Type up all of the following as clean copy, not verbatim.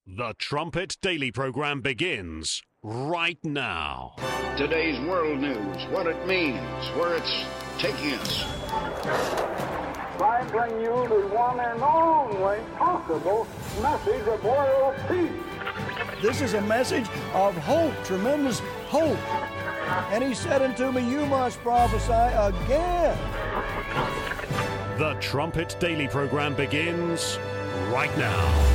The Trumpet Daily program begins right now. Today's world news, what it means, where it's taking us. I bring you the one and only possible message of world peace. This is a message of hope, tremendous hope. And he said unto me, you must prophesy again. The Trumpet Daily program begins right now.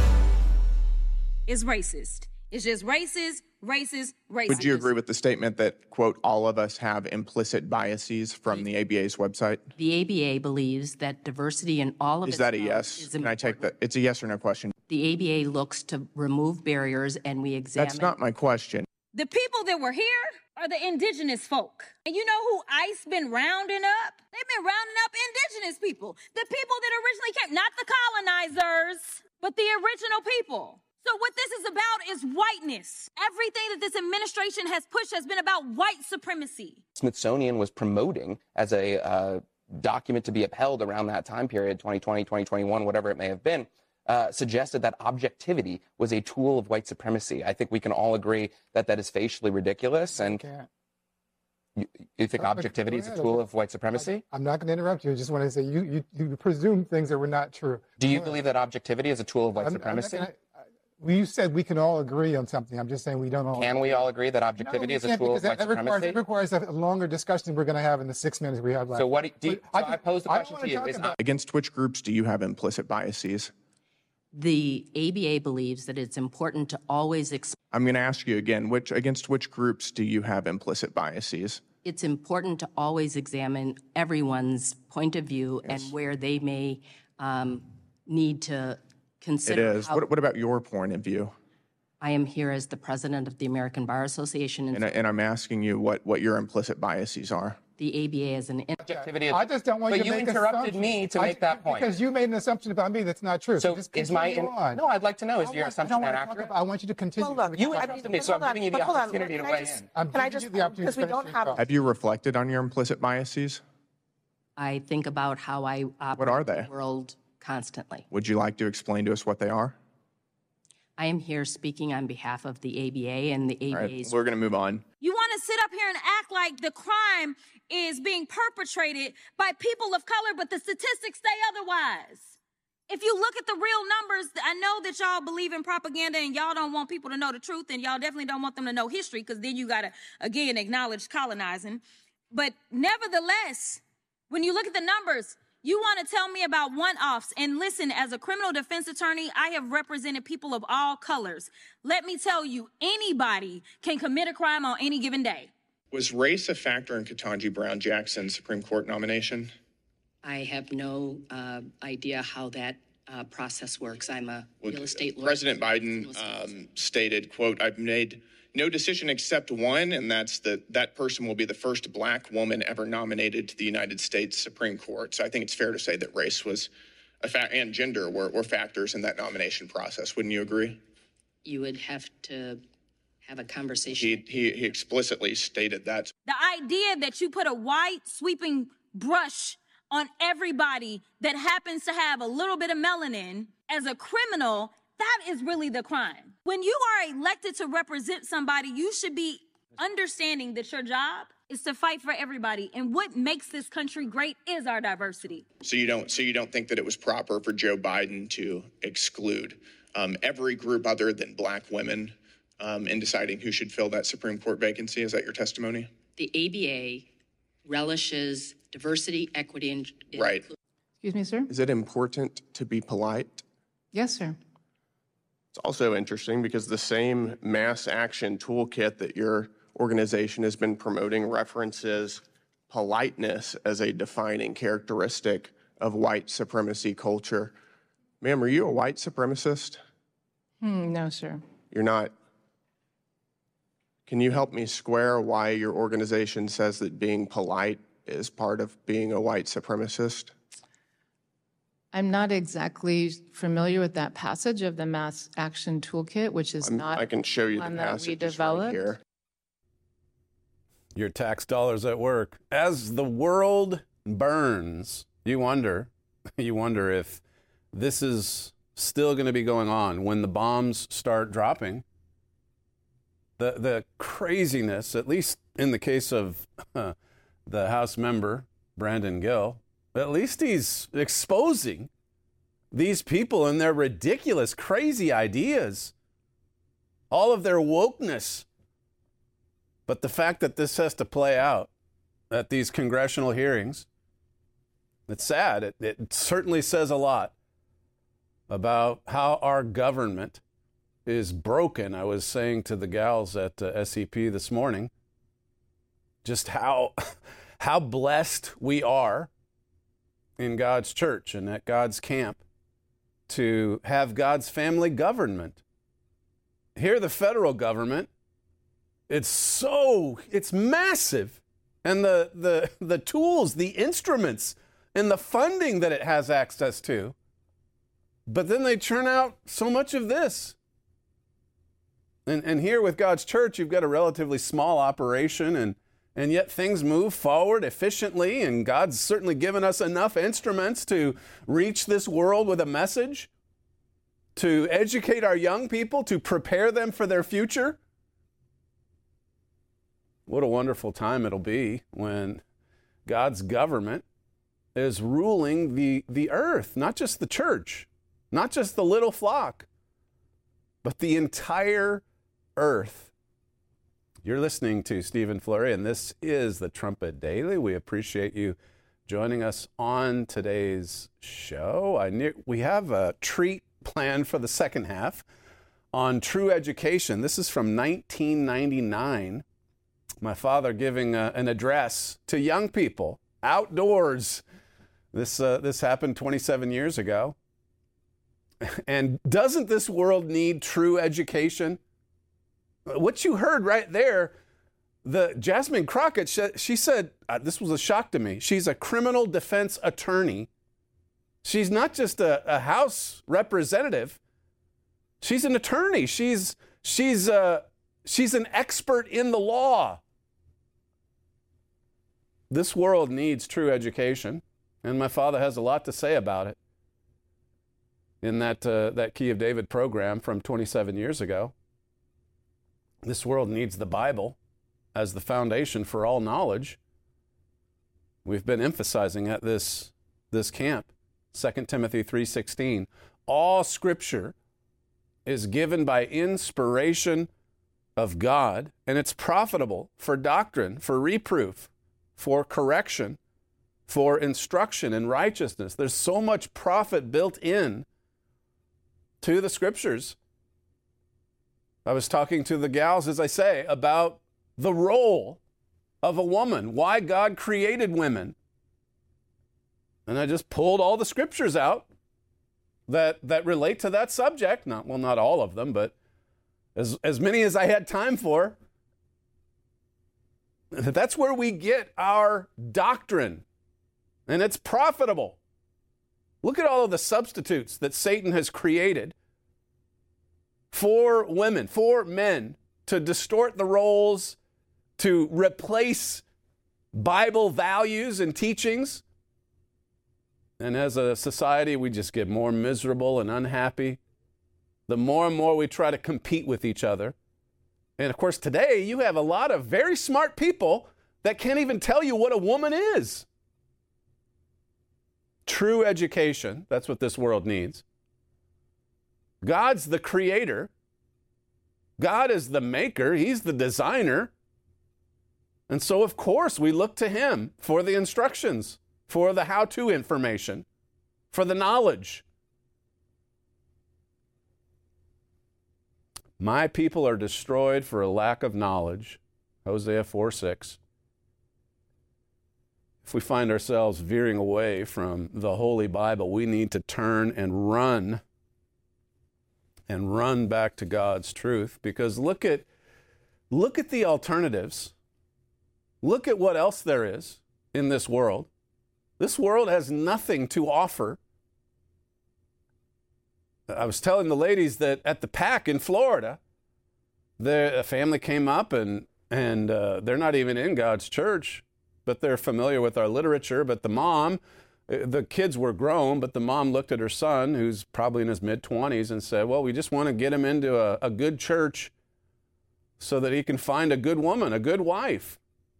Is racist. It's just racist. Would you agree with the statement that, quote, all of us have implicit biases from the ABA's website? The ABA believes that diversity in all of its... Is that a yes? Can I take that? It's a yes or no question. The ABA looks to remove barriers, and we examine... That's not my question. The people that were here are the indigenous folk. And you know who ICE been rounding up? They've been rounding up indigenous people. The people that originally came, not the colonizers, but the original people. So what this is about is whiteness. Everything that this administration has pushed has been about white supremacy. Smithsonian was promoting as a document to be upheld around that time period, 2020, 2021, whatever it may have been, suggested that objectivity was a tool of white supremacy. I think we can all agree that that is facially ridiculous. And you think objectivity is a tool of white supremacy? I'm not going to interrupt you. I just want to say you presume things that were not true. Do you believe that objectivity is a tool of white supremacy? Well, you said we can all agree on something. I'm just saying we don't all. Can we all agree that objectivity is a tool of white supremacy? It requires a longer discussion we're going to have in the 6 minutes we have left. So what I pose the question to you. Against which groups do you have implicit biases? The ABA believes that it's important to always... I'm going to ask you again, against which groups do you have implicit biases? It's important to always examine everyone's point of view and where they may need to consider... It is. What about your point of view? I am here as the president of the American Bar Association. And I'm asking you what your implicit biases are. The ABA is an... Objectivity is, I just don't want you to make But you interrupted me to make that point. Because you made an assumption about me that's not true. So is my... No, I'd like to know, is your assumption not accurate? I want you to continue. Hold on. You interrupted me, so I'm giving you the opportunity to weigh in. Can I just... Because we don't have... Have you reflected on your implicit biases? I think about how I operate what are they? in the world constantly. Would you like to explain to us what they are? I am here speaking on behalf of the ABA and the ABA's... All right, we're going to move on. You want to sit up here and act like the crime is being perpetrated by people of color, but the statistics say otherwise. If you look at the real numbers, I know that y'all believe in propaganda and y'all don't want people to know the truth, and y'all definitely don't want them to know history, because then you got to, again, acknowledge colonizing. But nevertheless, when you look at the numbers, you want to tell me about one-offs. And listen, as a criminal defense attorney, I have represented people of all colors. Let me tell you, anybody can commit a crime on any given day. Was race a factor in Ketanji Brown Jackson's Supreme Court nomination? I have no idea how that process works. I'm a real estate lawyer. President Biden stated, quote, I've made no decision except one, and that's that person will be the first black woman ever nominated to the United States Supreme Court. So I think it's fair to say that race was and gender were factors in that nomination process. Wouldn't you agree? You would have to have a conversation. He explicitly stated that. The idea that you put a white sweeping brush on everybody that happens to have a little bit of melanin as a criminal, that is really the crime. When you are elected to represent somebody, you should be understanding that your job is to fight for everybody. And what makes this country great is our diversity. So you don't think that it was proper for Joe Biden to exclude every group other than black women in deciding who should fill that Supreme Court vacancy? Is that your testimony? The ABA relishes diversity, equity, and... Right. Excuse me, sir? Is it important to be polite? Yes, sir. It's also interesting because the same mass action toolkit that your organization has been promoting references politeness as a defining characteristic of white supremacy culture. Ma'am, are you a white supremacist? No, sir. You're not. Can you help me square why your organization says that being polite is part of being a white supremacist? I'm not exactly familiar with that passage of the Mass Action Toolkit, which is not I can show you the passage right here. Your tax dollars at work. As the world burns, you wonder if this is still going to be going on when the bombs start dropping. The craziness, at least in the case of the House member, Brandon Gill, at least he's exposing these people and their ridiculous, crazy ideas, all of their wokeness. But the fact that this has to play out at these congressional hearings, it's sad. It certainly says a lot about how our government is broken. I was saying to the gals at SEP this morning just how blessed we are in God's church and at God's camp to have God's family government. Here, the federal government, it's massive. And the tools, the instruments, and the funding that it has access to. But then they churn out so much of this. And here with God's church, you've got a relatively small operation, and yet things move forward efficiently, and God's certainly given us enough instruments to reach this world with a message, to educate our young people, to prepare them for their future. What a wonderful time it'll be when God's government is ruling the earth, not just the church, not just the little flock, but the entire earth. You're listening to Stephen Flurry, and this is the Trumpet Daily. We appreciate you joining us on today's show. We have a treat planned for the second half on true education. This is from 1999. My father giving an address to young people outdoors. This happened 27 years ago. And doesn't this world need true education? What you heard right there, the Jasmine Crockett, she said, this was a shock to me. She's a criminal defense attorney. She's not just a House representative. She's an attorney. She's an expert in the law. This world needs true education, and my father has a lot to say about it in that Key of David program from 27 years ago. This world needs the Bible as the foundation for all knowledge. We've been emphasizing at this camp, 2 Timothy 3:16. All Scripture is given by inspiration of God, and it's profitable for doctrine, for reproof, for correction, for instruction in righteousness. There's so much profit built in to the Scriptures. I was talking to the gals, as I say, about the role of a woman, why God created women. And I just pulled all the Scriptures out that relate to that subject. Not all of them, but as many as I had time for. That's where we get our doctrine, and it's profitable. Look at all of the substitutes that Satan has created for women, for men, to distort the roles, to replace Bible values and teachings. And as a society, we just get more miserable and unhappy the more and more we try to compete with each other. And of course, today you have a lot of very smart people that can't even tell you what a woman is. True education, that's what this world needs. God's the creator. God is the maker. He's the designer. And so, of course, we look to him for the instructions, for the how-to information, for the knowledge. My people are destroyed for a lack of knowledge. Hosea 4:6. If we find ourselves veering away from the Holy Bible, we need to turn and run back to God's truth, because look at the alternatives. Look at what else there is in this world. This world has nothing to offer. I was telling the ladies that at the PAC in Florida, a family came up and they're not even in God's church, but they're familiar with our literature. But the mom The kids were grown, but the mom looked at her son, who's probably in his mid-20s, and said, well, we just want to get him into a good church so that he can find a good woman, a good wife.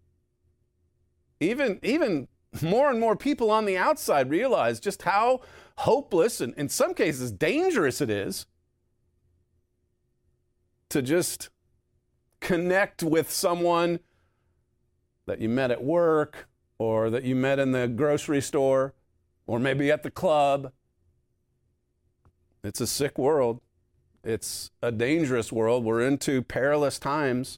Even more and more people on the outside realize just how hopeless and in some cases dangerous it is to just connect with someone that you met at work or that you met in the grocery store or maybe at the club. It's a sick world. It's a dangerous world. We're into perilous times.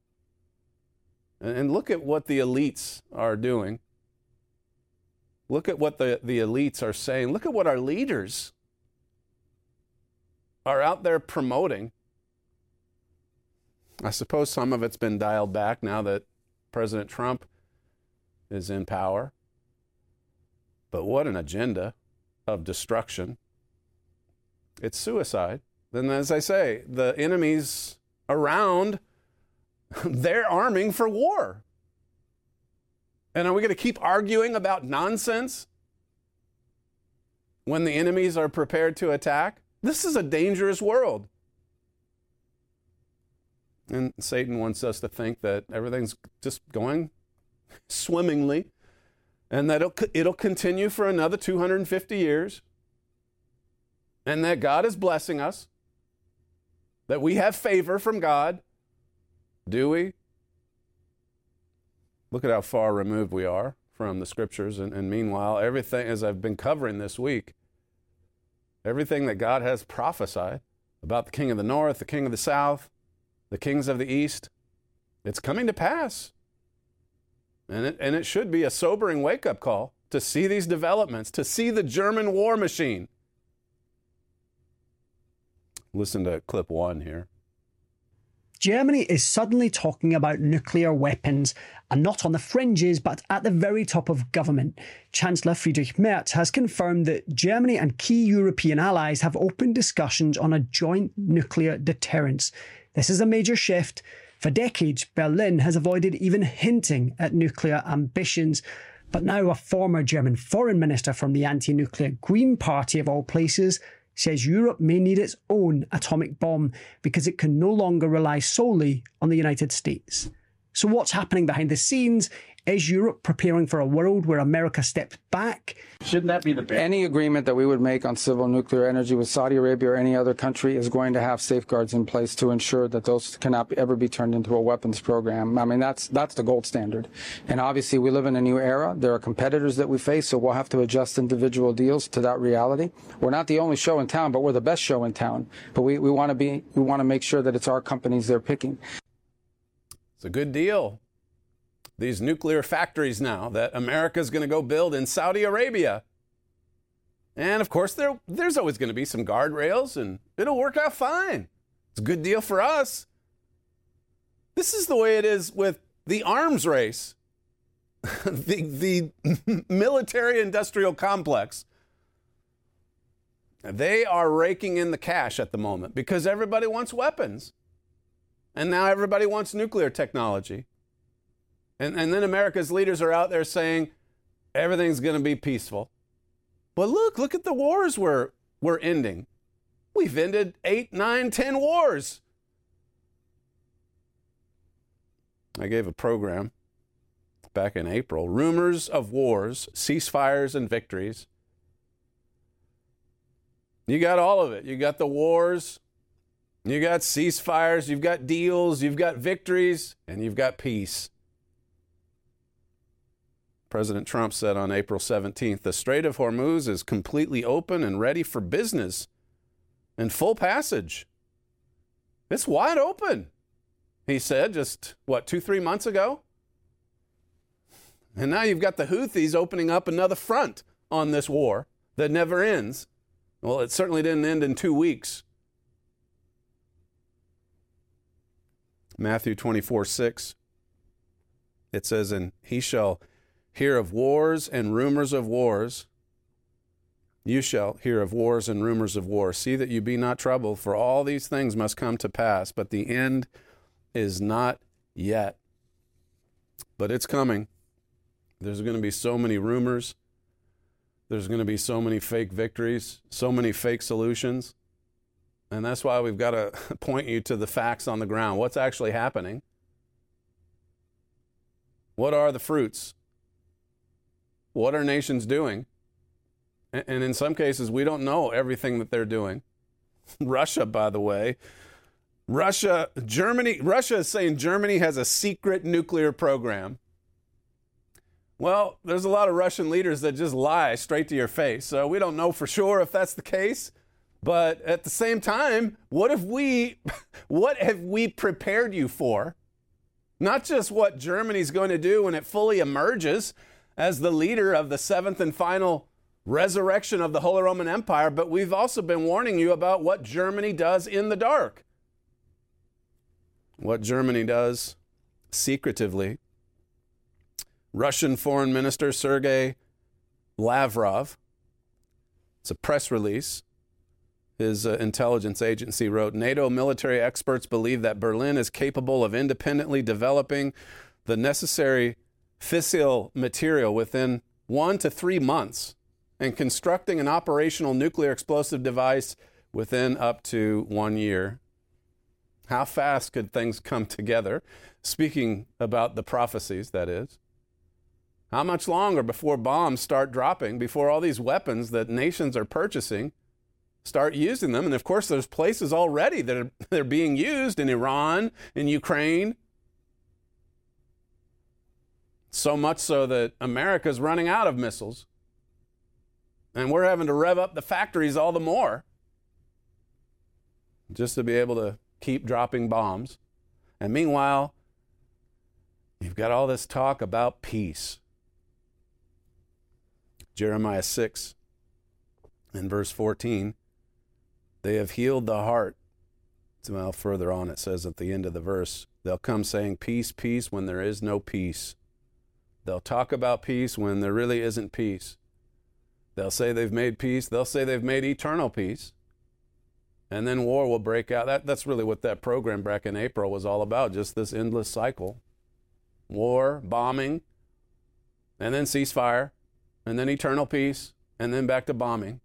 And look at what the elites are doing. Look at what the elites are saying. Look at what our leaders are out there promoting. I suppose some of it's been dialed back now that President Trump is in power. But what an agenda of destruction. It's suicide. Then, as I say, the enemies around, they're arming for war. And are we going to keep arguing about nonsense when the enemies are prepared to attack? This is a dangerous world. And Satan wants us to think that everything's just going swimmingly and that it'll continue for another 250 years and that God is blessing us, that we have favor from God. Do we? Look at how far removed we are from the scriptures. And meanwhile, everything, as I've been covering this week, everything that God has prophesied about the king of the north, the king of the south, the kings of the east, it's coming to pass. And it should be a sobering wake-up call to see these developments, to see the German war machine. Listen to clip 1 here. Germany is suddenly talking about nuclear weapons, and not on the fringes, but at the very top of government. Chancellor Friedrich Merz has confirmed that Germany and key European allies have opened discussions on a joint nuclear deterrence. This is a major shift. For decades, Berlin has avoided even hinting at nuclear ambitions. But now a former German foreign minister from the anti-nuclear Green Party, of all places, says Europe may need its own atomic bomb because it can no longer rely solely on the United States. So what's happening behind the scenes? Is Europe preparing for a world where America steps back? Shouldn't that be the best? Any agreement that we would make on civil nuclear energy with Saudi Arabia or any other country is going to have safeguards in place to ensure that those cannot ever be turned into a weapons program. I mean, that's the gold standard. And obviously, we live in a new era. There are competitors that we face, so we'll have to adjust individual deals to that reality. We're not the only show in town, but we're the best show in town. But we want to make sure that it's our companies they're picking. It's a good deal. These nuclear factories now that America's going to go build in Saudi Arabia. And of course, there's always going to be some guardrails and it'll work out fine. It's a good deal for us. This is the way it is with the arms race, the military industrial complex. They are raking in the cash at the moment because everybody wants weapons. And now everybody wants nuclear technology. And then America's leaders are out there saying everything's going to be peaceful. But look at the wars we're ending. We've ended 8, 9, 10 wars. I gave a program back in April, Rumors of Wars, Ceasefires and Victories. You got all of it. You got the wars, you got ceasefires, you've got deals, you've got victories, and you've got peace. President Trump said on April 17th, the Strait of Hormuz is completely open and ready for business and full passage. It's wide open, he said just, 2-3 months ago? And now you've got the Houthis opening up another front on this war that never ends. Well, it certainly didn't end in 2 weeks. Matthew 24:6, it says, and he shall hear of wars and rumors of wars. You shall hear of wars and rumors of wars. See that you be not troubled, for all these things must come to pass, but the end is not yet. But it's coming. There's going to be so many rumors. There's going to be so many fake victories, so many fake solutions. And that's why we've got to point you to the facts on the ground. What's actually happening? What are the fruits? What are nations doing? And in some cases, we don't know everything that they're doing. Russia, by the way. Russia is saying Germany has a secret nuclear program. Well, there's a lot of Russian leaders that just lie straight to your face. So we don't know for sure if that's the case. But at the same time, what have we prepared you for? Not just what Germany's going to do when it fully emerges as the leader of the seventh and final resurrection of the Holy Roman Empire, but we've also been warning you about what Germany does in the dark. What Germany does secretively. Russian Foreign Minister Sergei Lavrov, it's a press release, his intelligence agency wrote, NATO military experts believe that Berlin is capable of independently developing the necessary fissile material within 1 to 3 months and constructing an operational nuclear explosive device within up to 1 year. How fast could things come together? Speaking about the prophecies, that is. How much longer before bombs start dropping, before all these weapons that nations are purchasing start using them? And of course, there's places already that they're being used in Iran, in Ukraine. So much so that America's running out of missiles. And we're having to rev up the factories all the more just to be able to keep dropping bombs. And meanwhile, you've got all this talk about peace. Jeremiah 6 and verse 14, they have healed the heart. Well, further on it says at the end of the verse, they'll come saying, peace, peace, when there is no peace. They'll talk about peace when there really isn't peace. They'll say they've made peace. They'll say they've made eternal peace. And then war will break out. That's really what that program back in April was all about, just this endless cycle. War, bombing, and then ceasefire, and then eternal peace, and then back to bombing.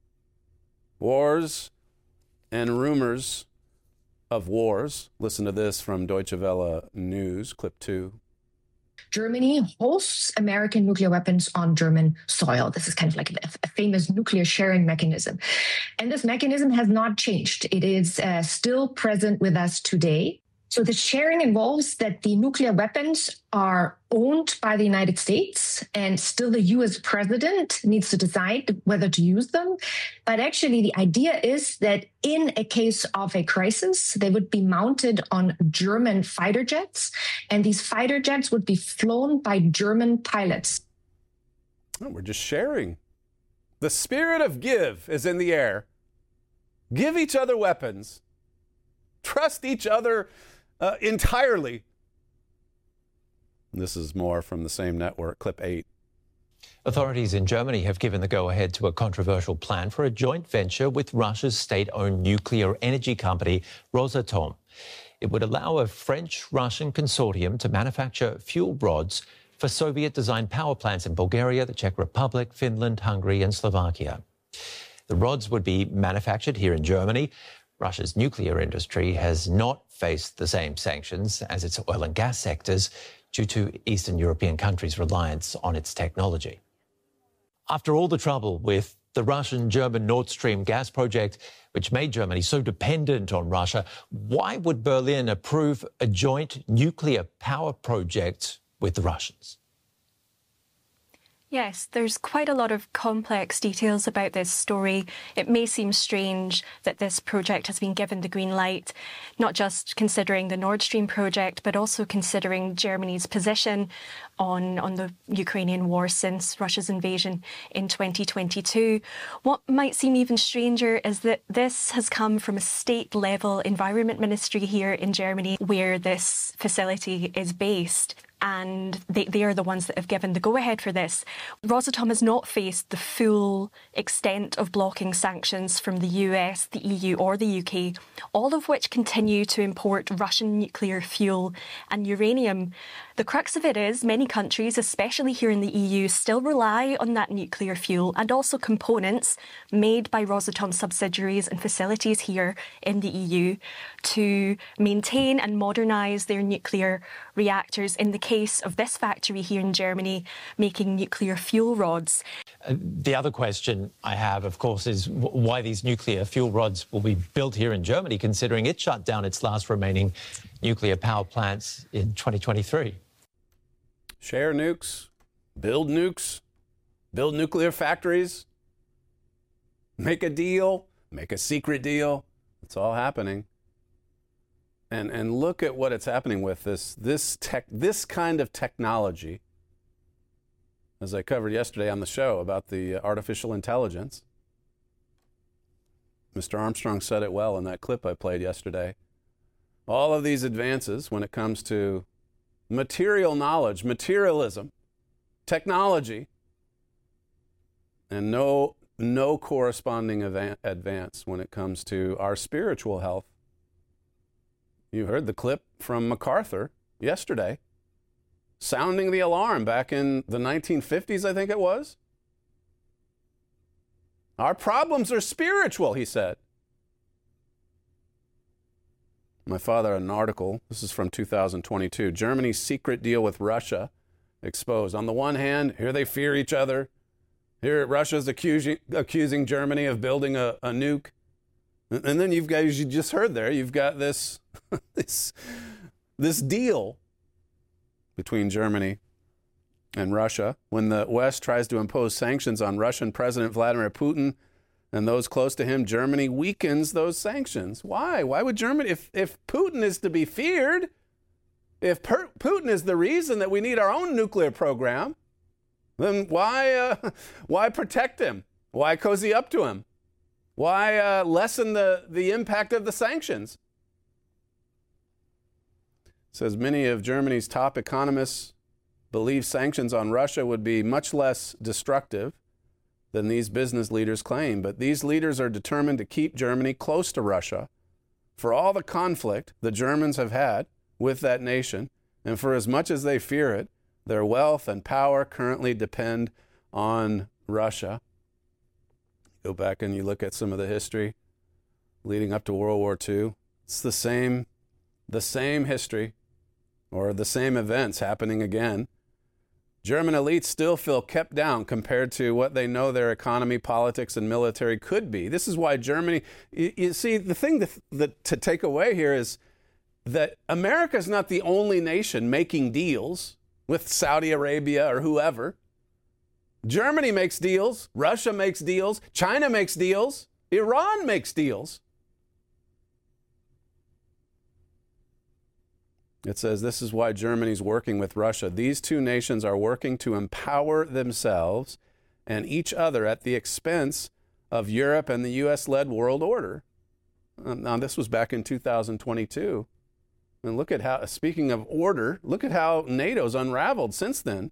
Wars and rumors of wars. Listen to this from Deutsche Welle News, clip 2. Germany hosts American nuclear weapons on German soil. This is kind of like a famous nuclear sharing mechanism. And this mechanism has not changed. It is still present with us today. So the sharing involves that the nuclear weapons are owned by the United States, and still the US president needs to decide whether to use them. But actually, the idea is that in a case of a crisis, they would be mounted on German fighter jets, and these fighter jets would be flown by German pilots. Oh, we're just sharing. The spirit of give is in the air. Give each other weapons. Trust each other entirely. This is more from the same network, clip 8. Authorities in Germany have given the go-ahead to a controversial plan for a joint venture with Russia's state-owned nuclear energy company, Rosatom. It would allow a French-Russian consortium to manufacture fuel rods for Soviet-designed power plants in Bulgaria, the Czech Republic, Finland, Hungary, and Slovakia. The rods would be manufactured here in Germany. Russia's nuclear industry has not faced the same sanctions as its oil and gas sectors due to Eastern European countries' reliance on its technology. After all the trouble with the Russian-German Nord Stream gas project, which made Germany so dependent on Russia, why would Berlin approve a joint nuclear power project with the Russians? Yes, there's quite a lot of complex details about this story. It may seem strange that this project has been given the green light, not just considering the Nord Stream project, but also considering Germany's position on the Ukrainian war since Russia's invasion in 2022. What might seem even stranger is that this has come from a state-level environment ministry here in Germany, where this facility is based. and they are the ones that have given the go-ahead for this. Rosatom has not faced the full extent of blocking sanctions from the US, the EU or the UK, all of which continue to import Russian nuclear fuel and uranium. The crux of it is many countries, especially here in the EU, still rely on that nuclear fuel and also components made by Rosatom subsidiaries and facilities here in the EU to maintain and modernise their nuclear reactors. In the case of this factory here in Germany, making nuclear fuel rods. The other question I have, of course, is why these nuclear fuel rods will be built here in Germany, considering it shut down its last remaining nuclear power plants in 2023. Share nukes, build nuclear factories, make a deal, make a secret deal. It's all happening. And look at what it's happening with this kind of technology. As I covered yesterday on the show about the artificial intelligence. Mr. Armstrong said it well in that clip I played yesterday. All of these advances when it comes to material knowledge, materialism, technology, and no corresponding advance when it comes to our spiritual health. You heard the clip from MacArthur yesterday, sounding the alarm back in the 1950s, I think it was. Our problems are spiritual, he said. My father had an article, this is from 2022, Germany's secret deal with Russia exposed. On the one hand, here they fear each other. Here Russia's accusing Germany of building a nuke. And then you just heard there, you've got this, this deal between Germany and Russia. When the West tries to impose sanctions on Russian President Vladimir Putin and those close to him, Germany weakens those sanctions. Why? Why would Germany, if Putin is to be feared, if Putin is the reason that we need our own nuclear program, then why protect him? Why cozy up to him? Why lessen the impact of the sanctions? It says many of Germany's top economists believe sanctions on Russia would be much less destructive than these business leaders claim. But these leaders are determined to keep Germany close to Russia for all the conflict the Germans have had with that nation, and for as much as they fear it, their wealth and power currently depend on Russia. Go back and you look at some of the history leading up to World War II. It's the same history, or the same events happening again. German elites still feel kept down compared to what they know their economy, politics, and military could be. This is why Germany, you see, the thing to take away here is that America is not the only nation making deals with Saudi Arabia or whoever. Germany makes deals, Russia makes deals, China makes deals, Iran makes deals. It says this is why Germany's working with Russia. These two nations are working to empower themselves and each other at the expense of Europe and the U.S.-led world order. Now, this was back in 2022. And look at how, speaking of order, look at how NATO's unraveled since then.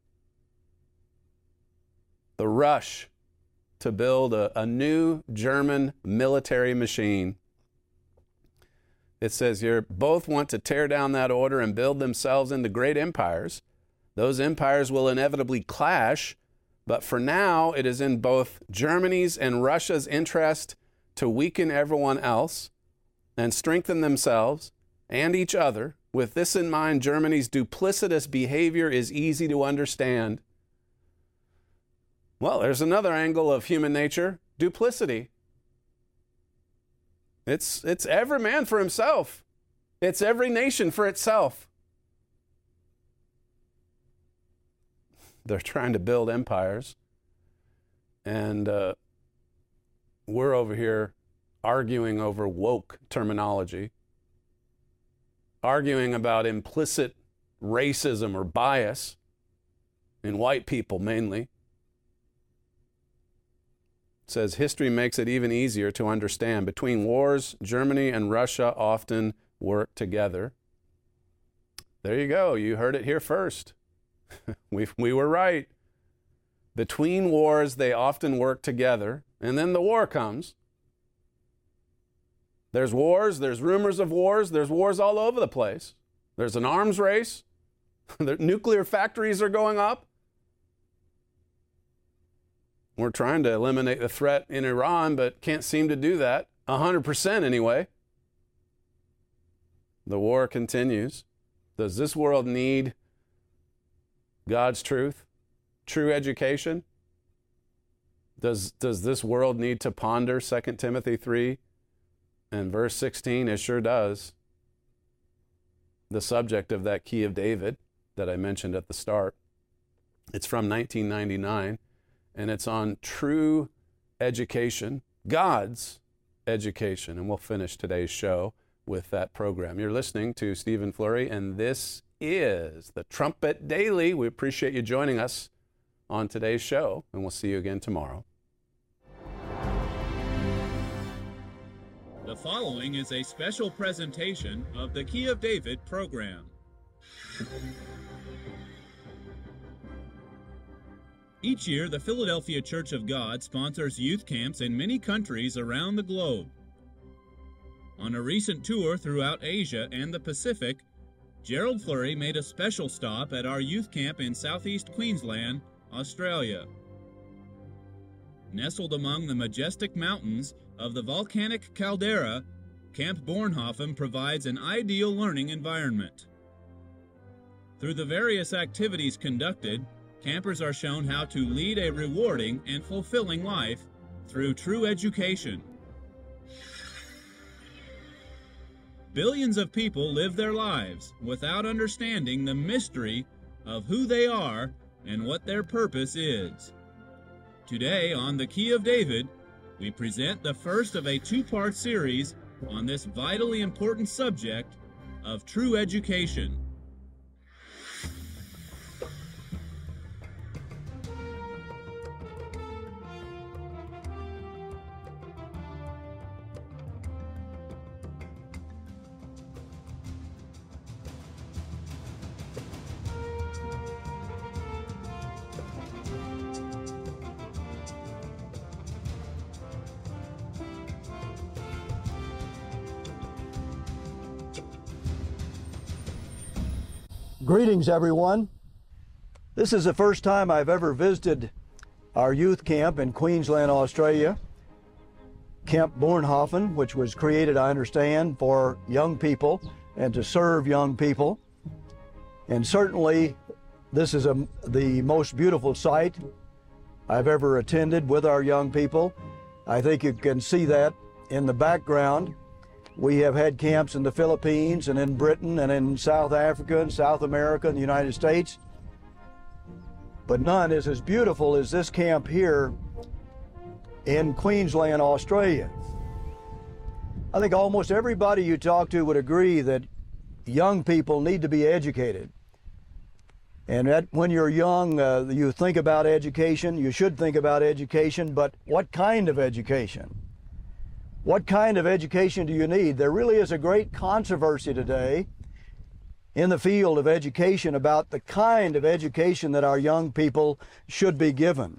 The rush to build a new German military machine. It says here, both want to tear down that order and build themselves into great empires. Those empires will inevitably clash, but for now, it is in both Germany's and Russia's interest to weaken everyone else and strengthen themselves and each other. With this in mind, Germany's duplicitous behavior is easy to understand. Well, there's another angle of human nature, duplicity. It's every man for himself. It's every nation for itself. They're trying to build empires. And we're over here arguing over woke terminology, arguing about implicit racism or bias in white people mainly. It says history makes it even easier to understand. Between wars, Germany and Russia often work together. There you go. You heard it here first. We were right. Between wars, they often work together, and then the war comes. There's wars, there's rumors of wars, there's wars all over the place. There's an arms race. The nuclear factories are going up. We're trying to eliminate the threat in Iran, but can't seem to do that. 100% anyway. The war continues. Does this world need God's truth? True education? Does this world need to ponder 2 Timothy 3 and verse 16? It sure does. The subject of that Key of David that I mentioned at the start. It's from 1999, and it's on true education, God's education. And we'll finish today's show with that program. You're listening to Stephen Flurry, and this is the Trumpet Daily. We appreciate you joining us on today's show, and we'll see you again tomorrow. The following is a special presentation of the Key of David program. Each year, the Philadelphia Church of God sponsors youth camps in many countries around the globe. On a recent tour throughout Asia and the Pacific, Gerald Flurry made a special stop at our youth camp in southeast Queensland, Australia. Nestled among the majestic mountains of the volcanic caldera, Camp Bornhofen provides an ideal learning environment. Through the various activities conducted, campers are shown how to lead a rewarding and fulfilling life through true education. Billions of people live their lives without understanding the mystery of who they are and what their purpose is. Today on the Key of David, we present the first of a two-part series on this vitally important subject of true education. Greetings, everyone. This is the first time I've ever visited our youth camp in Queensland, Australia, Camp Bornhofen, which was created, I understand, for young people and to serve young people. And certainly, this is the most beautiful site I've ever attended with our young people. I think you can see that in the background. We have had camps in the Philippines and in Britain and in South Africa and South America and the United States. But none is as beautiful as this camp here in Queensland, Australia. I think almost everybody you talk to would agree that young people need to be educated. And that when you're young, you think about education, you should think about education, but what kind of education? What kind of education do you need? There really is a great controversy today in the field of education about the kind of education that our young people should be given.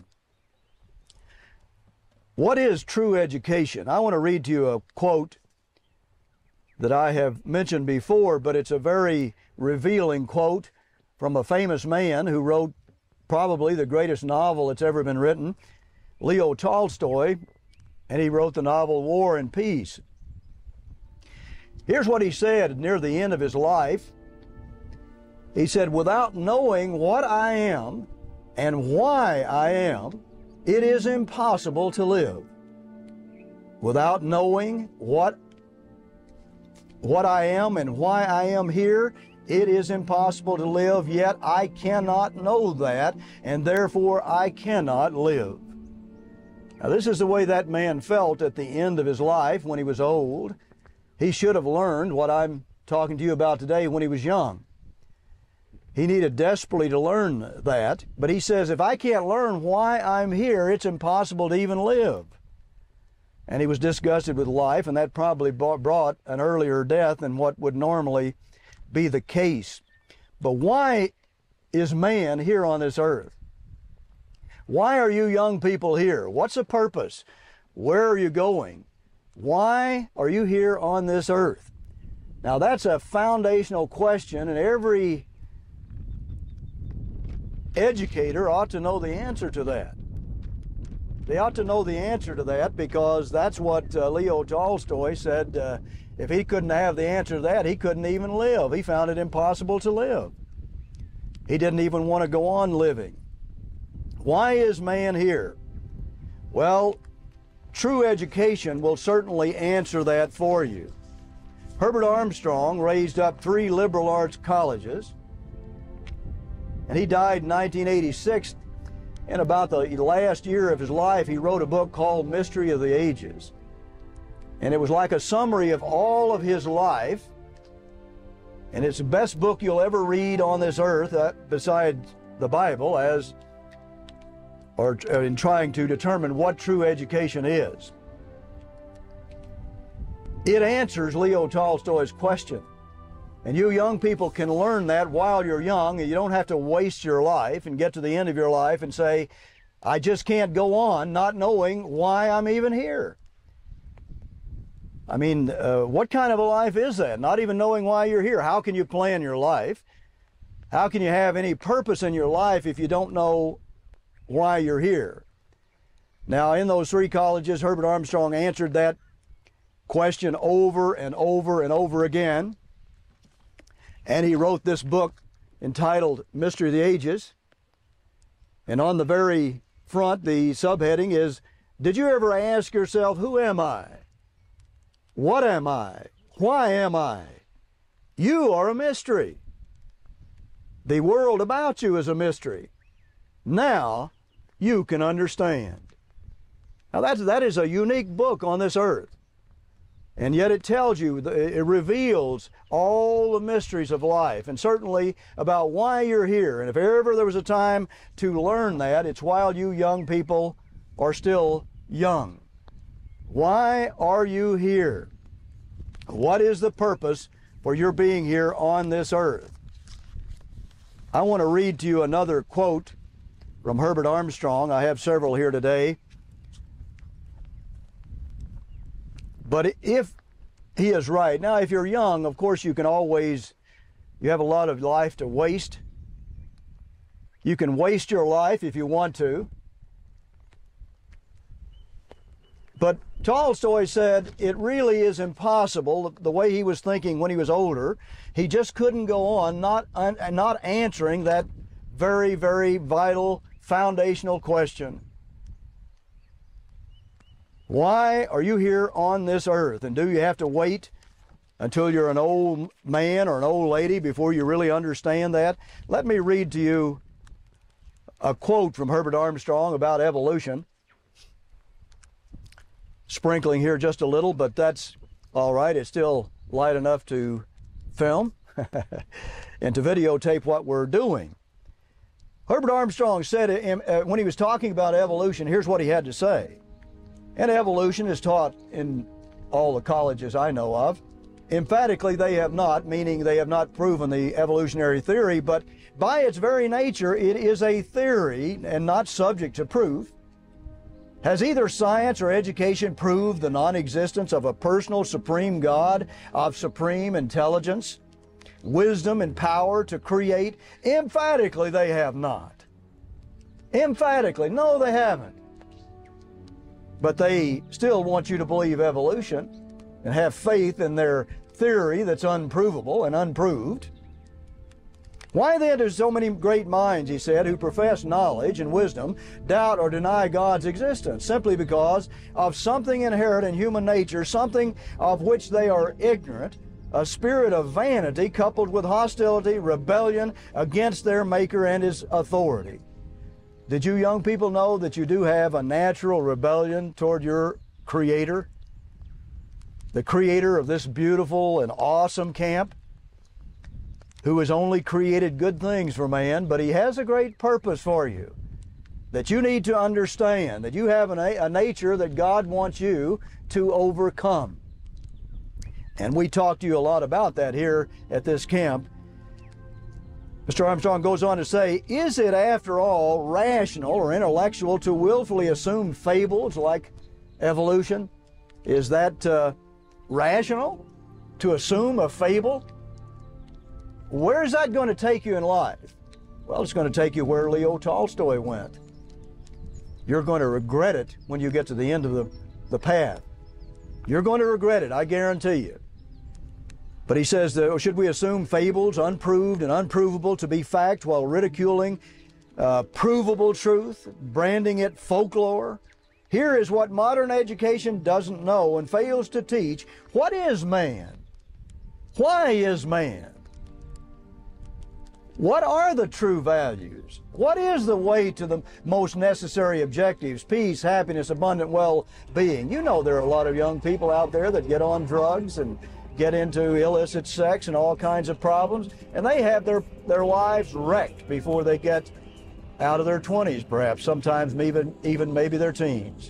What is true education? I want to read to you a quote that I have mentioned before, but it's a very revealing quote from a famous man who wrote probably the greatest novel that's ever been written, Leo Tolstoy. And he wrote the novel War and Peace. Here's what he said near the end of his life. He said, "Without knowing what I am and why I am, it is impossible to live. Without knowing what I am and why I am here, it is impossible to live, yet I cannot know that, and therefore I cannot live." Now, this is the way that man felt at the end of his life when he was old. He should have learned what I'm talking to you about today when he was young. He needed desperately to learn that, but he says, if I can't learn why I'm here, it's impossible to even live. And he was disgusted with life, and that probably brought an earlier death than what would normally be the case. But why is man here on this earth? Why are you young people here? What's the purpose? Where are you going? Why are you here on this earth? Now that's a foundational question, and every educator ought to know the answer to that. They ought to know the answer to that, because that's what Leo Tolstoy said. If he couldn't have the answer to that, he couldn't even live. He found it impossible to live. He didn't even want to go on living. Why is man here? Well, true education will certainly answer that for you. Herbert Armstrong raised up 3 liberal arts colleges, and he died in 1986. In about the last year of his life, he wrote a book called Mystery of the Ages. And it was like a summary of all of his life. And it's the best book you'll ever read on this earth, besides the Bible, in trying to determine what true education is. It answers Leo Tolstoy's question. And you young people can learn that while you're young, and you don't have to waste your life and get to the end of your life and say, I just can't go on not knowing why I'm even here. I mean, what kind of a life is that? Not even knowing why you're here. How can you plan your life? How can you have any purpose in your life if you don't know why you're here? Now, in those 3 colleges, Herbert Armstrong answered that question over and over and over again. And he wrote this book entitled Mystery of the Ages. And on the very front, the subheading is, did you ever ask yourself, who am I? What am I? Why am I? You are a mystery. The world about you is a mystery. Now you can understand. Now that is a unique book on this earth. And yet it tells you, it reveals all the mysteries of life, and certainly about why you're here. And if ever there was a time to learn that, it's while you young people are still young. Why are you here? What is the purpose for your being here on this earth? I want to read to you another quote from Herbert Armstrong. I have several here today. But if he is right, now if you're young, of course you have a lot of life to waste. You can waste your life if you want to. But Tolstoy said it really is impossible, the way he was thinking when he was older. He just couldn't go on not answering that very, very vital, foundational question. Why are you here on this earth? And do you have to wait until you're an old man or an old lady before you really understand that? Let me read to you a quote from Herbert Armstrong about evolution. Sprinkling here just a little, but that's all right. It's still light enough to film and to videotape what we're doing. Herbert Armstrong said when he was talking about evolution, here's what he had to say. And evolution is taught in all the colleges I know of. Emphatically, they have not, meaning they have not proven the evolutionary theory, but by its very nature, it is a theory and not subject to proof. Has either science or education proved the non-existence of a personal supreme God of supreme intelligence, wisdom, and power to create? Emphatically, they have not. Emphatically, no, they haven't. But they still want you to believe evolution and have faith in their theory that's unprovable and unproved. Why then do so many great minds, he said, who profess knowledge and wisdom, doubt or deny God's existence? Simply because of something inherent in human nature, something of which they are ignorant, a spirit of vanity coupled with hostility, rebellion against their Maker and His authority. Did you young people know that you do have a natural rebellion toward your Creator? The Creator of this beautiful and awesome camp, who has only created good things for man, but He has a great purpose for you that you need to understand, that you have a nature that God wants you to overcome. And we talk to you a lot about that here at this camp. Mr. Armstrong goes on to say, is it after all rational or intellectual to willfully assume fables like evolution? Is that rational to assume a fable? Where is that going to take you in life? Well, it's going to take you where Leo Tolstoy went. You're going to regret it when you get to the end of the path. You're going to regret it, I guarantee you. But he says, should we assume fables, unproved and unprovable, to be fact while ridiculing provable truth, branding it folklore? Here is what modern education doesn't know and fails to teach. What is man? Why is man? What are the true values? What is the way to the most necessary objectives? Peace, happiness, abundant well-being. You know there are a lot of young people out there that get on drugs and get into illicit sex and all kinds of problems, and they have their lives wrecked before they get out of their 20s, perhaps, sometimes even maybe their teens.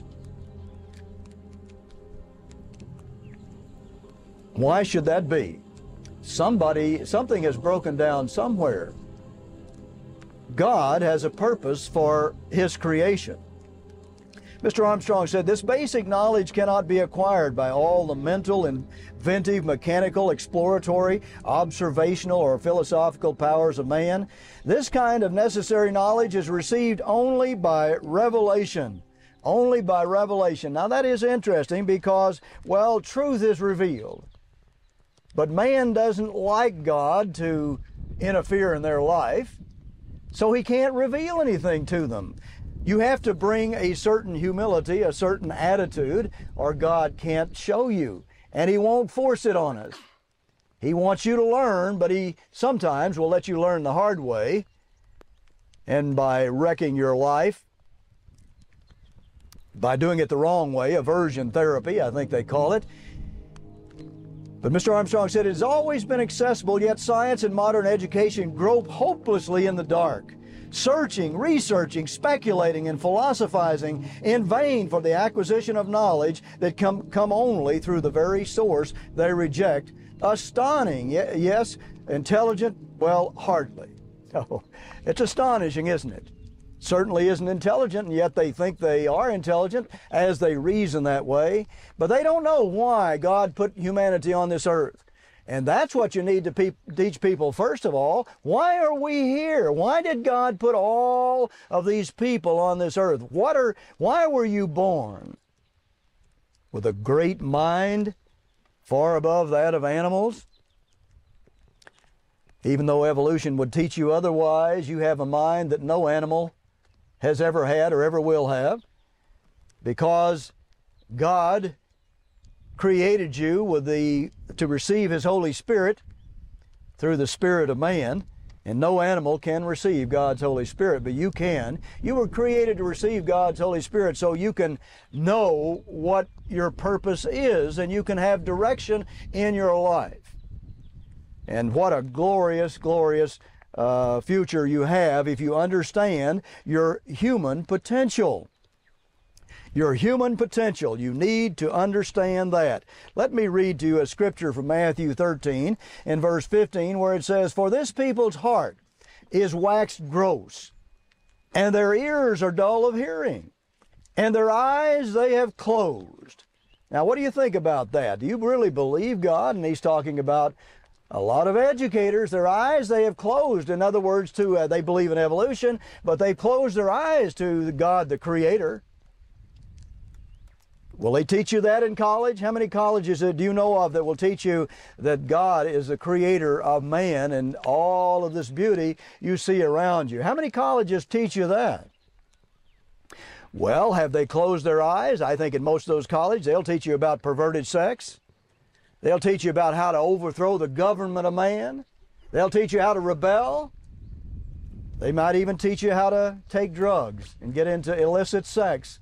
Why should that be? Something has broken down somewhere. God has a purpose for His creation. Mr. Armstrong said, this basic knowledge cannot be acquired by all the mental, inventive, mechanical, exploratory, observational, or philosophical powers of man. This kind of necessary knowledge is received only by revelation. Only by revelation. Now that is interesting because, well, truth is revealed. But man doesn't like God to interfere in their life, so He can't reveal anything to them. You have to bring a certain humility, a certain attitude, or God can't show you. And He won't force it on us. He wants you to learn, but He sometimes will let you learn the hard way. And by wrecking your life, by doing it the wrong way, aversion therapy, I think they call it. But Mr. Armstrong said, it has always been accessible, yet science and modern education grope hopelessly in the dark, searching, researching, speculating, and philosophizing in vain for the acquisition of knowledge that come only through the very source they reject. Astonishing, yes. Intelligent, well, hardly. Oh, it's astonishing, isn't it? Certainly isn't intelligent, and yet they think they are intelligent as they reason that way. But they don't know why God put humanity on this earth. And that's what you need to teach people, first of all. Why are we here? Why did God put all of these people on this earth? Why were you born? With a great mind far above that of animals? Even though evolution would teach you otherwise, you have a mind that no animal has ever had or ever will have, because God created you to receive His Holy Spirit through the Spirit of man, and no animal can receive God's Holy Spirit, but you can. You were created to receive God's Holy Spirit so you can know what your purpose is, and you can have direction in your life. And what a glorious, glorious future you have if you understand your human potential. Your human potential. You need to understand that. Let me read to you a scripture from Matthew 13 in verse 15 where it says, for this people's heart is waxed gross, and their ears are dull of hearing, and their eyes they have closed. Now what do you think about that? Do you really believe God? And He's talking about a lot of educators, their eyes they have closed. In other words, they believe in evolution, but they've closed their eyes to God, the Creator. Will they teach you that in college? How many colleges do you know of that will teach you that God is the creator of man and all of this beauty you see around you? How many colleges teach you that? Well, have they closed their eyes? I think in most of those colleges they'll teach you about perverted sex. They'll teach you about how to overthrow the government of man. They'll teach you how to rebel. They might even teach you how to take drugs and get into illicit sex.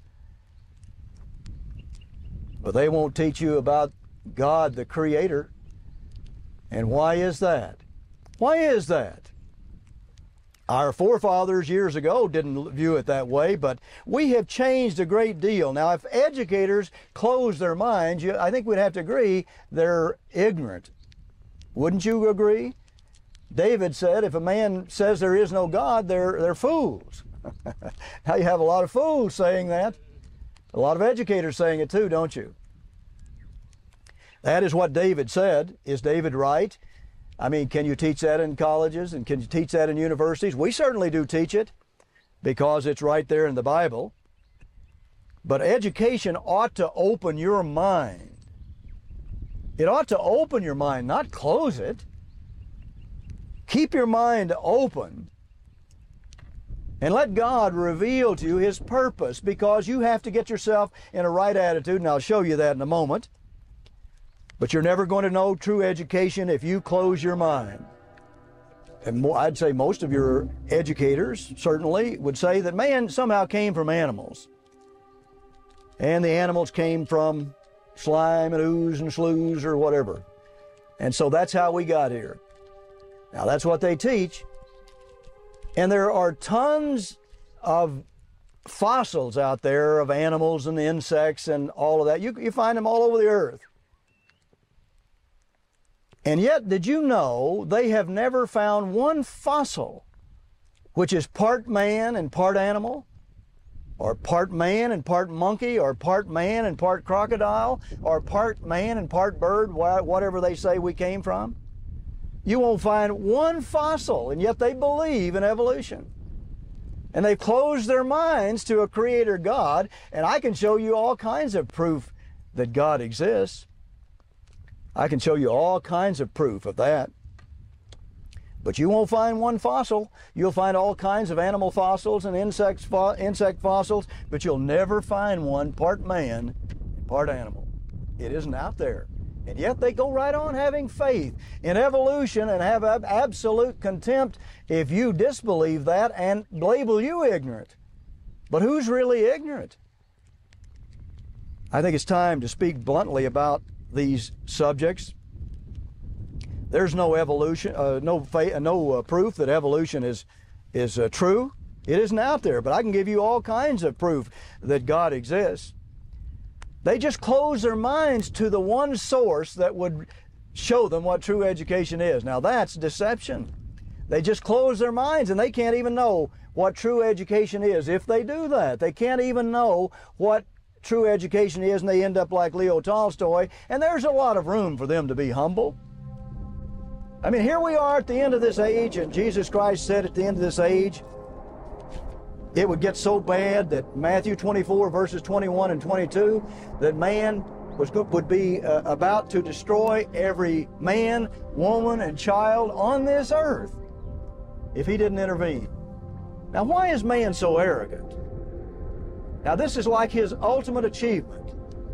But they won't teach you about God, the Creator. And why is that? Why is that? Our forefathers years ago didn't view it that way, but we have changed a great deal. Now, if educators close their minds, I think we'd have to agree they're ignorant. Wouldn't you agree? David said, if a man says there is no God, they're fools. Now you have a lot of fools saying that. A lot of educators saying it too, don't you? That is what David said. Is David right? I mean, can you teach that in colleges and can you teach that in universities? We certainly do teach it because it's right there in the Bible. But education ought to open your mind. It ought to open your mind, not close it. Keep your mind open and let God reveal to you His purpose, because you have to get yourself in a right attitude, and I'll show you that in a moment. But you're never going to know true education if you close your mind. And I'd say most of your educators certainly would say that man somehow came from animals. And the animals came from slime and ooze and sloughs or whatever. And so that's how we got here. Now that's what they teach. And there are tons of fossils out there of animals and insects and all of that. You find them all over the earth. And yet, did you know they have never found one fossil which is part man and part animal, or part man and part monkey, or part man and part crocodile, or part man and part bird, whatever they say we came from? You won't find one fossil, and yet they believe in evolution. And they've closed their minds to a creator God, and I can show you all kinds of proof that God exists. I can show you all kinds of proof of that. But you won't find one fossil. You'll find all kinds of animal fossils and insect fossils, but you'll never find one part man, part animal. It isn't out there. And yet they go right on having faith in evolution and have absolute contempt if you disbelieve that and label you ignorant. But who's really ignorant? I think it's time to speak bluntly about these subjects. There's no evolution, no proof that evolution is true. It isn't out there, but I can give you all kinds of proof that God exists. They just close their minds to the one source that would show them what true education is. Now that's deception. They just close their minds and they can't even know what true education is. If they do that, they can't even know what true education is, and they end up like Leo Tolstoy, and there's a lot of room for them to be humble. I mean, here we are at the end of this age, and Jesus Christ said at the end of this age, it would get so bad that Matthew 24 verses 21 and 22, that man would be about to destroy every man, woman, and child on this earth if he didn't intervene. Now, why is man so arrogant? Now, this is like his ultimate achievement.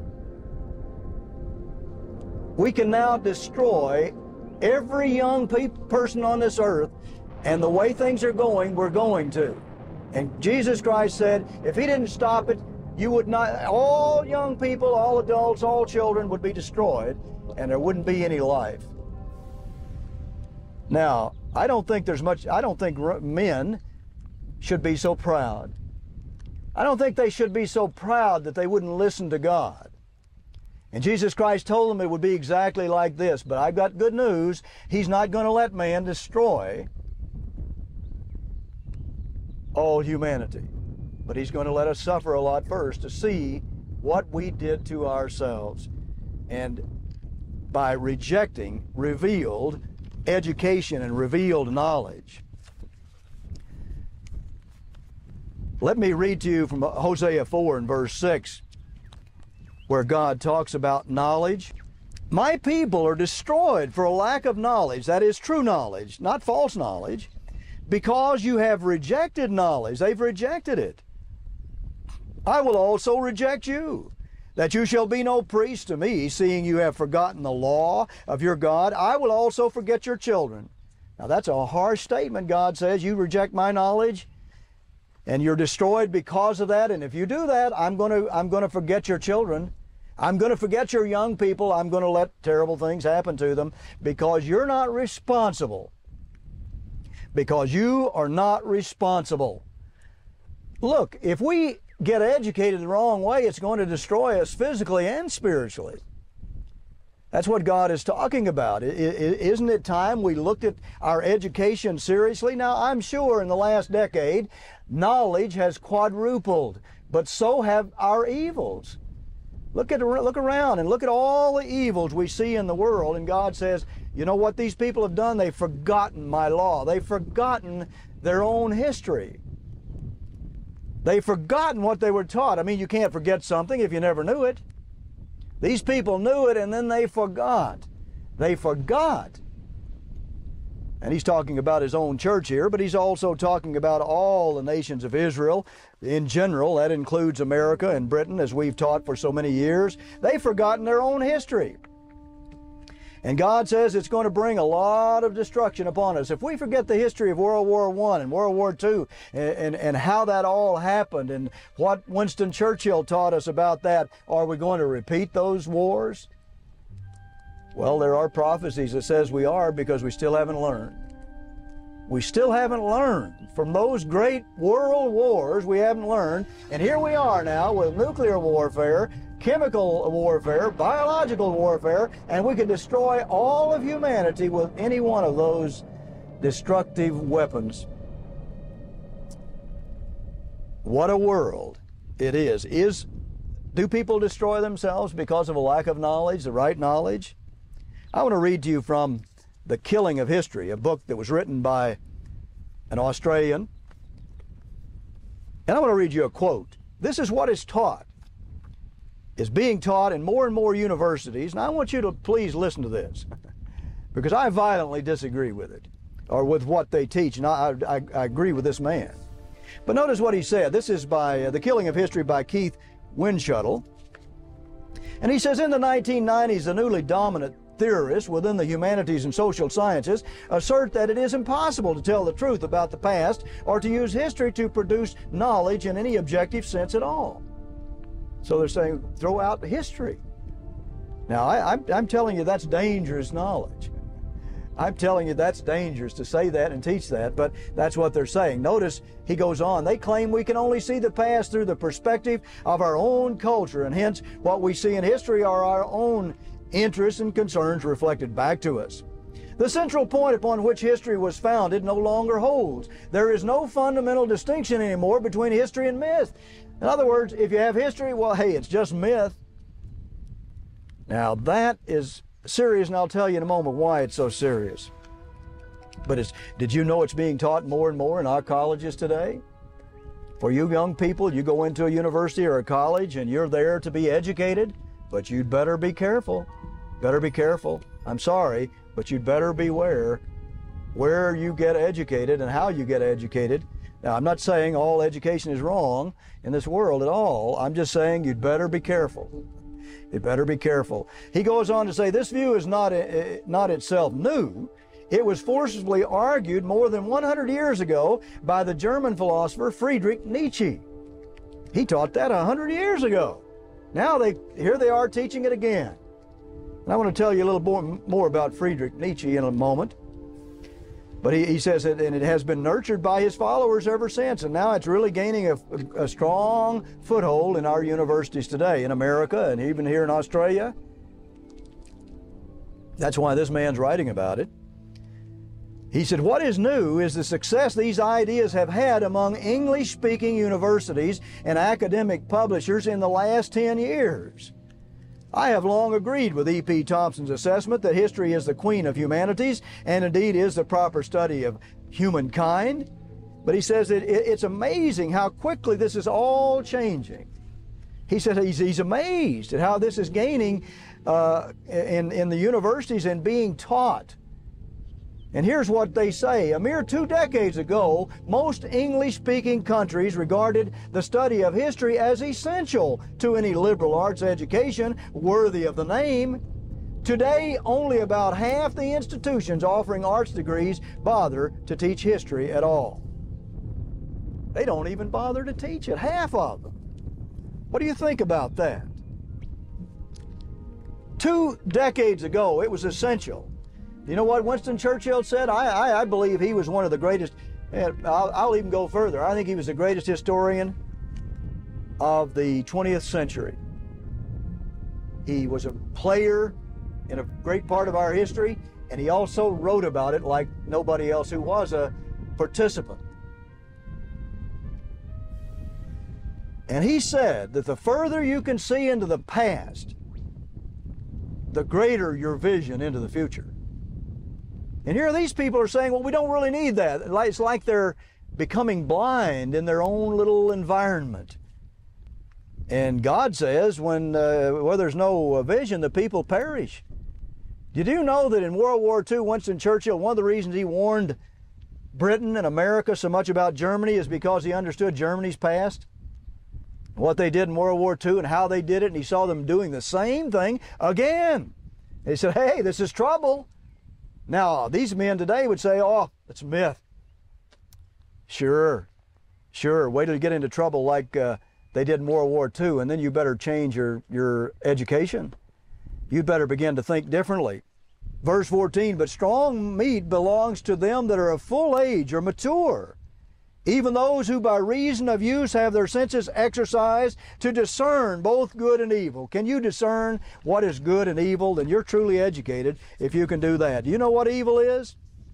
We can now destroy every young person on this earth, and the way things are going, we're going to. And Jesus Christ said, if he didn't stop it, you would not, all young people, all adults, all children would be destroyed, and there wouldn't be any life. Now, I don't think men should be so proud. I don't think they should be so proud that they wouldn't listen to God. And Jesus Christ told them it would be exactly like this. But I've got good news. He's not going to let man destroy all humanity. But he's going to let us suffer a lot first to see what we did to ourselves. And by rejecting revealed education and revealed knowledge. Let me read to you from Hosea 4 and verse 6, where God talks about knowledge. My people are destroyed for a lack of knowledge, that is true knowledge, not false knowledge, because you have rejected knowledge. They've rejected it. I will also reject you, that you shall be no priest to me, seeing you have forgotten the law of your God. I will also forget your children. Now that's a harsh statement. God says, you reject my knowledge, and you're destroyed because of that. And if you do that, I'm going to forget your children. I'm going to forget your young people. I'm going to let terrible things happen to them because you're not responsible. Because you are not responsible. Look, if we get educated the wrong way, it's going to destroy us physically and spiritually. That's what God is talking about. Isn't it time we looked at our education seriously? Now, I'm sure in the last decade, knowledge has quadrupled, but so have our evils. Look around and look at all the evils we see in the world, and God says, you know what these people have done? They've forgotten my law. They've forgotten their own history. They've forgotten what they were taught. I mean, you can't forget something if you never knew it. These people knew it and then they forgot. They forgot. And he's talking about his own church here, but he's also talking about all the nations of Israel in general. That includes America and Britain, as we've taught for so many years. They've forgotten their own history. And God says it's going to bring a lot of destruction upon us. If we forget the history of World War I and World War II and how that all happened and what Winston Churchill taught us about that, are we going to repeat those wars? Well, there are prophecies that says we are, because we still haven't learned. We still haven't learned from those great world wars. We haven't learned. And here we are now with nuclear warfare, chemical warfare, biological warfare, and we can destroy all of humanity with any one of those destructive weapons. What a world it is. Do people destroy themselves because of a lack of knowledge, the right knowledge? I want to read to you from The Killing of History, a book that was written by an Australian. And I want to read you a quote. This is what is taught, is being taught in more and more universities. And I want you to please listen to this, because I violently disagree with it, or with what they teach, and I agree with this man. But notice what he said. This is by The Killing of History by Keith Windschuttle. And he says, in the 1990s, the newly dominant theorists within the humanities and social sciences assert that it is impossible to tell the truth about the past or to use history to produce knowledge in any objective sense at all. So they're saying, throw out history. Now, I'm telling you that's dangerous knowledge. I'm telling you that's dangerous to say that and teach that, but that's what they're saying. Notice he goes on. They claim we can only see the past through the perspective of our own culture, and hence what we see in history are our own interests and concerns reflected back to us. The central point upon which history was founded no longer holds. There is no fundamental distinction anymore between history and myth. In other words, if you have history, well, hey, it's just myth. Now that is serious, and I'll tell you in a moment why it's so serious. But did you know it's being taught more and more in our colleges today? For you young people, you go into a university or a college and you're there to be educated, but you'd better be careful. Better be careful. I'm sorry, but you'd better beware where you get educated and how you get educated. Now, I'm not saying all education is wrong in this world at all. I'm just saying you'd better be careful. You'd better be careful. He goes on to say, this view is not itself new. It was forcibly argued more than 100 years ago by the German philosopher Friedrich Nietzsche. He taught that 100 years ago. Now here they are teaching it again. And I want to tell you a little more about Friedrich Nietzsche in a moment. But he says that, and it has been nurtured by his followers ever since, and now it's really gaining a strong foothold in our universities today, in America and even here in Australia. That's why this man's writing about it. He said, what is new is the success these ideas have had among English-speaking universities and academic publishers in the last 10 years. I have long agreed with E.P. Thompson's assessment that history is the queen of humanities and indeed is the proper study of humankind. But he says that it's amazing how quickly this is all changing. He said he's amazed at how this is gaining in the universities and being taught. And here's what they say. A mere 2 decades ago, most English-speaking countries regarded the study of history as essential to any liberal arts education worthy of the name. Today, only about half the institutions offering arts degrees bother to teach history at all. They don't even bother to teach it, half of them. What do you think about that? 2 decades ago, it was essential. You know what Winston Churchill said? I believe he was one of the greatest, and I'll even go further. I think he was the greatest historian of the 20th century. He was a player in a great part of our history, and he also wrote about it like nobody else who was a participant. And he said that the further you can see into the past, the greater your vision into the future. And here these people are saying, well, we don't really need that. It's like they're becoming blind in their own little environment. And God says, when where there's no vision, the people perish. Did you know that in World War II, Winston Churchill, one of the reasons he warned Britain and America so much about Germany is because he understood Germany's past? What they did in World War II and how they did it, and he saw them doing the same thing again. He said, hey, this is trouble. Now, these men today would say, oh, it's a myth. Sure. Wait till you get into trouble like they did in World War II, and then you better change your education. You better begin to think differently. Verse 14, but strong meat belongs to them that are of full age or mature, even those who by reason of use have their senses exercised to discern both good and evil. Can you discern what is good and evil? Then you're truly educated if you can do that. Do you know what evil is?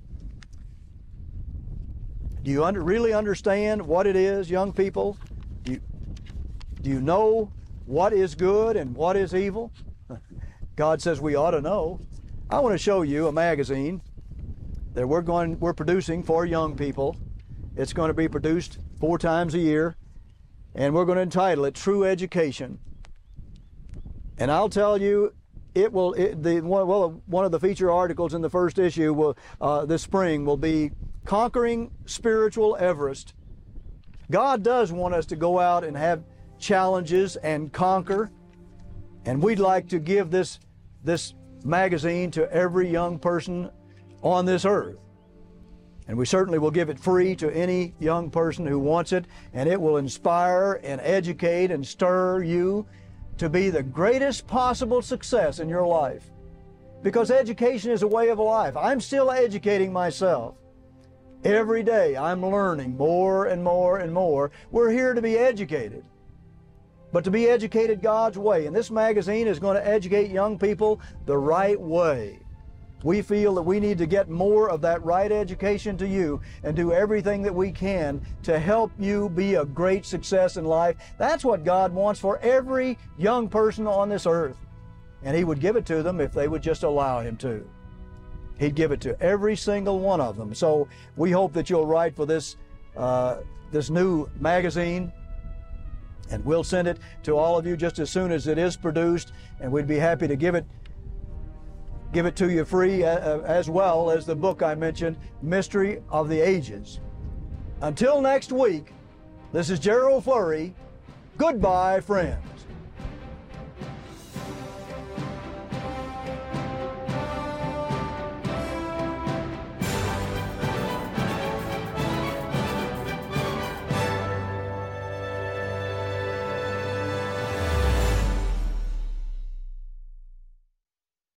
Do you really understand what it is, young people? Do you know what is good and what is evil? God says we ought to know. I want to show you a magazine that we're producing for young people. It's going to be produced 4 times a year, and we're going to entitle it True Education. And I'll tell you, one of the feature articles in the first issue this spring will be Conquering Spiritual Everest. God does want us to go out and have challenges and conquer, and we'd like to give this magazine to every young person on this earth. And we certainly will give it free to any young person who wants it, and it will inspire and educate and stir you to be the greatest possible success in your life. Because education is a way of life. I'm still educating myself. Every day I'm learning more and more and more. We're here to be educated, but to be educated God's way. And this magazine is going to educate young people the right way. We feel that we need to get more of that right education to you and do everything that we can to help you be a great success in life. That's what God wants for every young person on this earth. And He would give it to them if they would just allow Him to. He'd give it to every single one of them. So we hope that you'll write for this new magazine, and we'll send it to all of you just as soon as it is produced, and we'd be happy to give it to you free, as well as the book I mentioned, Mystery of the Ages. Until next week, this is Gerald Flurry. Goodbye, friend.